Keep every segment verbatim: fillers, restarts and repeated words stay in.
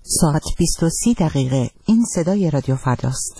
ساعت بیست و سی دقیقه. این صدای رادیو فرداست.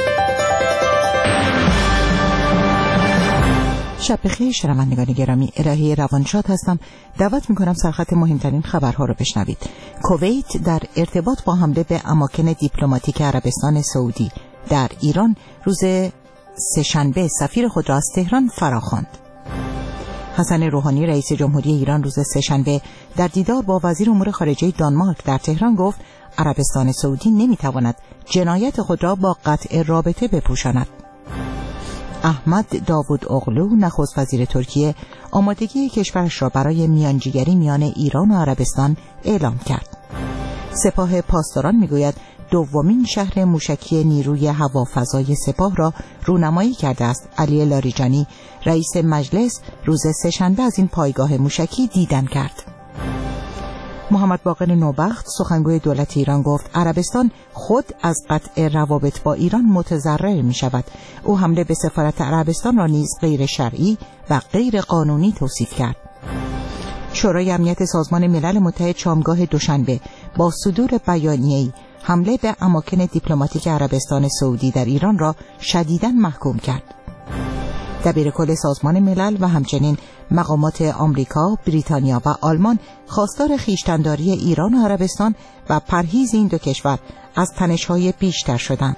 شب بخیر شنوندگان گرامی، الهی روانشاد هستم. دعوت میکنم سرخط مهمترین خبرها رو بشنوید. کویت در ارتباط با حمله به اماکن دیپلماتیک عربستان سعودی در ایران روز سه‌شنبه سفیر خود را از تهران فراخواند. حسن روحانی رئیس جمهوری ایران روز سه‌شنبه در دیدار با وزیر امور خارجه دانمارک در تهران گفت عربستان سعودی نمیتواند جنایت خود را با قطع رابطه بپوشاند. احمد داوود اغلو نخست وزیر ترکیه آمادگی کشورش را برای میانجیگری میان ایران و عربستان اعلام کرد. سپاه پاسداران میگوید دومین شهر موشکی نیروی هوافضای سپاه را رونمایی کرده است. علی لاریجانی رئیس مجلس روز سه‌شنبه از این پایگاه موشکی دیدن کرد. محمد باقر نوبخت سخنگوی دولت ایران گفت عربستان خود از قطع روابط با ایران متضرر می شود. او حمله به سفارت عربستان را نیز غیر شرعی و غیر قانونی توصیف کرد. شورای امنیت سازمان ملل متحد شامگاه دوشنبه با صدور بیانیه‌ای حمله به اماکن دیپلماتیک عربستان سعودی در ایران را شدیداً محکوم کرد. دبیرکل سازمان ملل و همچنین مقامات آمریکا، بریتانیا و آلمان خواستار خویشتن‌داری ایران و عربستان و پرهیز این دو کشور از تنش‌های بیشتر شدند.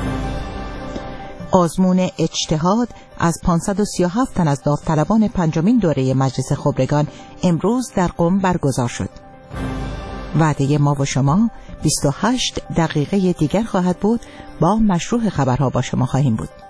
آزمون اجتهاد از پانصد و سی و هفت تن از داوطلبان پنجمین دوره مجلس خبرگان امروز در قم برگزار شد. وعده ما و شما بیست و هشت دقیقه دیگر خواهد بود. با مشروع خبرها با شما خواهیم بود.